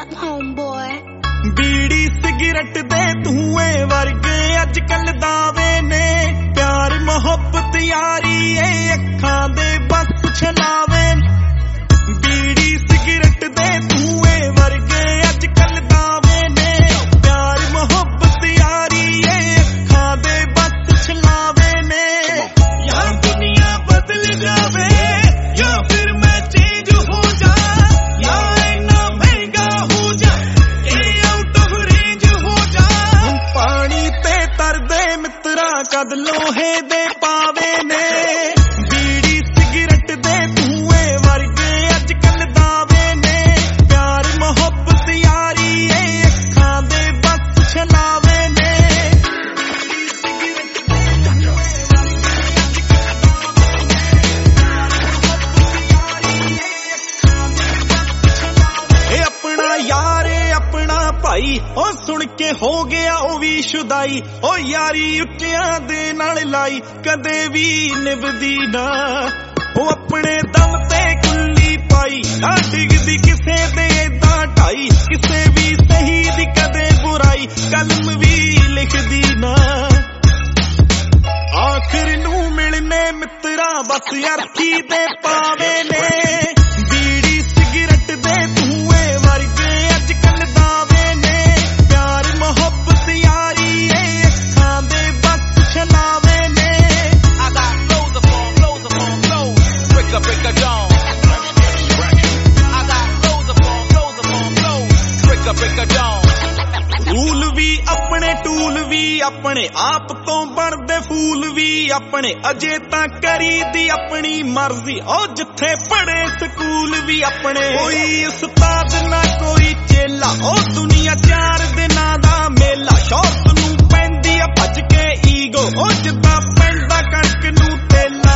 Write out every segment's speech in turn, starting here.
up, homeboy. Bidi cigarette दे धुएं वर्गे अजकल दावे ने प्यार मोहब्बत यारी ए अखां दे बस छलावे बीड़ी सिगरेट दे धुएं वर्गे अजकल दावे ने प्यार मोहब्बत यारी ए अखां दे बस छलावे ने या दुनिया बदल जावे या फिर मैं चेंज हो जा या इतना महंगा हो जा कद लोहे दे पावे ने बीड़ी सिगरेट दे धुएं वर्गे अजकल दावे ने प्यार मोहब्बत यारी ए अखां दे बस छलावे ने अपना यार अपना भाई ओ सुन के हो गया ओ भी शुदाई ओ यारी उच्चियां दे नाल लाई कदे भी निभदी ना ओ अपने दम ते कुल्ली पाई ना डिगदी किसे दे दा ढाई किसे भी सही दी कदे बुराई कलम भी लिखदी ना आखिर नू मिलने मित्रा बस अरथी दे पावे ने बीड़ी सिगरेट दे धुएं वर्गे अजकल दावे ने प्यार मोहब्बत यारी ए अखां दे बस छलावे ने I got flows upon flows, break a dawn. I got flows upon flows, break a dawn. Rule भी अपने टूल भी अपने आप तो बनदे फूल भी अपने अजे तां करी दी अपनी मर्जी ओ जिथे पढ़े स्कूल भी अपने कोई उस्ताद ना कोई चेला ओ दुनिया चार दिनां दा मेला शौक नू पैंदी आ भज के ईगो ओ जिद्दां पैंदा कणक नू तेला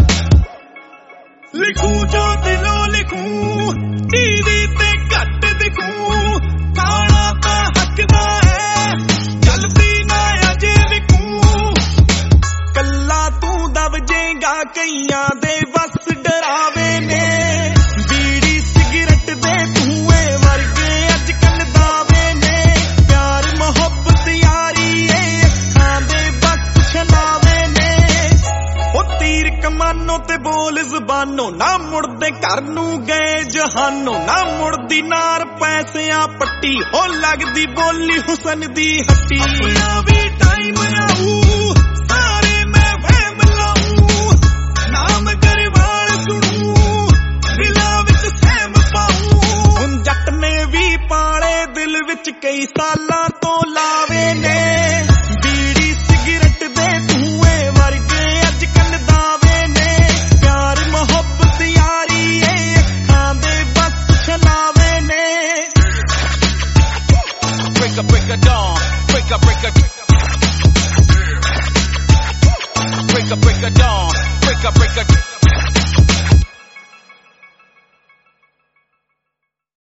लिखूं जो दिलों लिखूं टीवी ते घट दिखूं खाना तां हकदा है चलदी ना अजे विकूं कल्ला तू दब जेगा कईयां दे बस डरावे ने बीड़ी सिगरेट दे धुएं वर्गे अजकल दावे ने प्यार मोहब्बत यारी ए अखां दे बस छलावे ने ओ तीर कमानो ते बोल ਜ਼ਬਾਨੋਂ ना मुड़दे घर नू गए जहानों ना मुड़दी नार पैसियां पट्टी ओ लगदी बोली हुसन दी हट्टी अपना भी टाइम आऊ सारे मैं वहम लाऊं नाम गरवाल सुनूं दिलां विच सहम पाऊं हुण जट ने भी पाले दिल विच कई सालां तो लावे ने बीड़ी सिगरेट दे धुएं वर्गे अजकल दावे ने प्यार मोहब्बत यारी ए अखां दे बस छलावे ने Break a dawn, break a dawn, break a